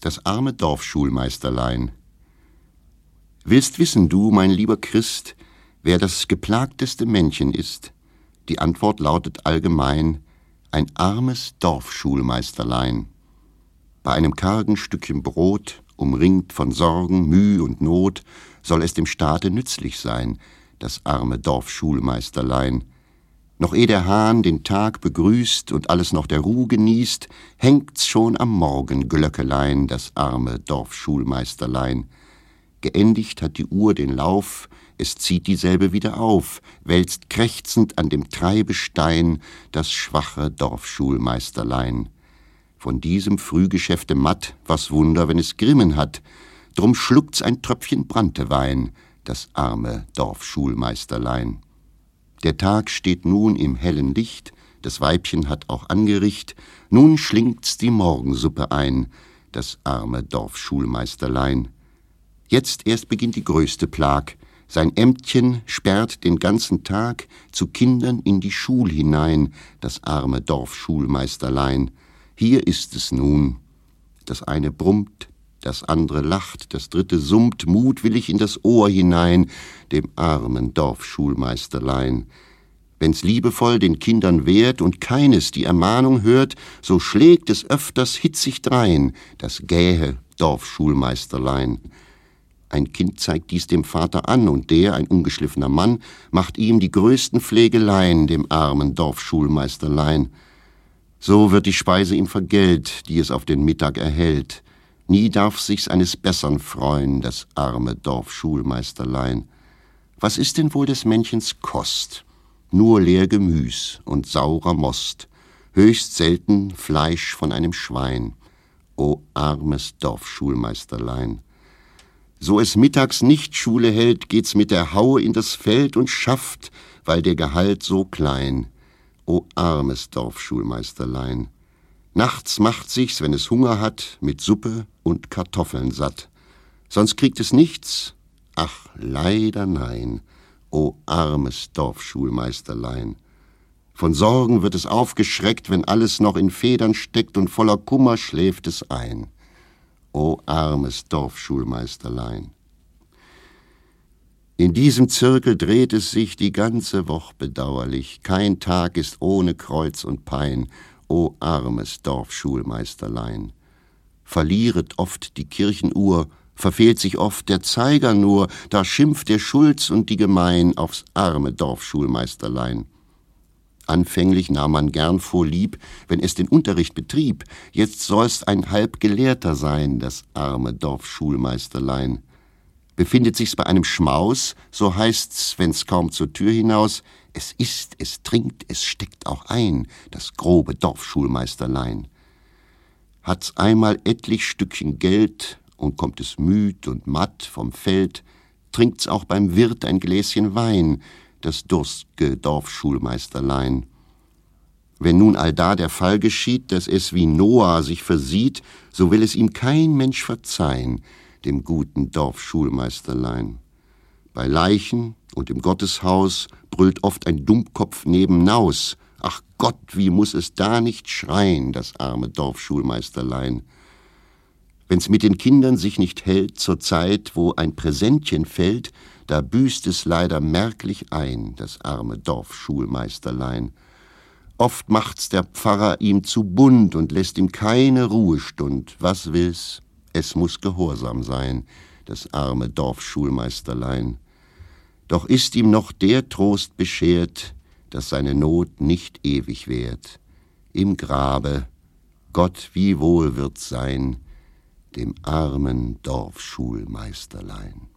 Das arme Dorfschulmeisterlein. Willst wissen du, mein lieber Christ, wer das geplagteste Männchen ist? Die Antwort lautet allgemein: ein armes Dorfschulmeisterlein. Bei einem kargen Stückchen Brot, umringt von Sorgen, Müh und Not, soll es dem Staate nützlich sein, das arme Dorfschulmeisterlein. Noch ehe der Hahn den Tag begrüßt und alles noch der Ruh genießt, hängt's schon am Morgenglöckelein, das arme Dorfschulmeisterlein. Geendigt hat die Uhr den Lauf, es zieht dieselbe wieder auf, wälzt krächzend an dem Treibestein das schwache Dorfschulmeisterlein. Von diesem Frühgeschäfte matt, was Wunder, wenn es Grimmen hat, drum schluckt's ein Tröpfchen Branntewein, das arme Dorfschulmeisterlein. Der Tag steht nun im hellen Licht, das Weibchen hat auch angericht, nun schlingt's die Morgensuppe ein, das arme Dorfschulmeisterlein. Jetzt erst beginnt die größte Plag, sein Ämtchen sperrt den ganzen Tag zu Kindern in die Schul hinein, das arme Dorfschulmeisterlein. Hier ist es nun, das eine brummt, das andere lacht, das dritte summt mutwillig in das Ohr hinein, dem armen Dorfschulmeisterlein. Wenn's liebevoll den Kindern wehrt und keines die Ermahnung hört, so schlägt es öfters hitzig drein, das gähe Dorfschulmeisterlein. Ein Kind zeigt dies dem Vater an, und der, ein ungeschliffener Mann, macht ihm die größten Pflegeleien, dem armen Dorfschulmeisterlein. So wird die Speise ihm vergällt, die es auf den Mittag erhält. Nie darf sich's eines Bessern freuen, das arme Dorfschulmeisterlein. Was ist denn wohl des Männchens Kost? Nur leer Gemüs und saurer Most, höchst selten Fleisch von einem Schwein. O armes Dorfschulmeisterlein! So es mittags nicht Schule hält, geht's mit der Haue in das Feld und schafft, weil der Gehalt so klein. O armes Dorfschulmeisterlein! Nachts macht sich's, wenn es Hunger hat, mit Suppe und Kartoffeln satt. Sonst kriegt es nichts? Ach, leider nein, o armes Dorfschulmeisterlein. Von Sorgen wird es aufgeschreckt, wenn alles noch in Federn steckt, und voller Kummer schläft es ein. O armes Dorfschulmeisterlein! In diesem Zirkel dreht es sich die ganze Woch bedauerlich. Kein Tag ist ohne Kreuz und Pein, o armes Dorfschulmeisterlein! Verlieret oft die Kirchenuhr, verfehlt sich oft der Zeiger nur, da schimpft der Schulz und die Gemein aufs arme Dorfschulmeisterlein. Anfänglich nahm man gern vorlieb, wenn es den Unterricht betrieb, jetzt soll's ein Halbgelehrter sein, das arme Dorfschulmeisterlein. Befindet sich's bei einem Schmaus, so heißt's, wenn's kaum zur Tür hinaus: es isst, es trinkt, es steckt auch ein, das grobe Dorfschulmeisterlein. Hat's einmal etlich Stückchen Geld und kommt es müd und matt vom Feld, trinkt's auch beim Wirt ein Gläschen Wein, das durst'ge Dorfschulmeisterlein. Wenn nun allda der Fall geschieht, dass es wie Noah sich versieht, so will es ihm kein Mensch verzeihen, dem guten Dorfschulmeisterlein. Bei Leichen und im Gotteshaus brüllt oft ein Dummkopf nebenaus: ach Gott, wie muß es da nicht schreien, das arme Dorfschulmeisterlein. Wenn's mit den Kindern sich nicht hält zur Zeit, wo ein Präsentchen fällt, da büßt es leider merklich ein, das arme Dorfschulmeisterlein. Oft macht's der Pfarrer ihm zu bunt und lässt ihm keine Ruhestund. Was will's? Es muß gehorsam sein, das arme Dorfschulmeisterlein. Doch ist ihm noch der Trost beschert, dass seine Not nicht ewig währt. Im Grabe, Gott, wie wohl wird's sein, dem armen Dorfschulmeisterlein.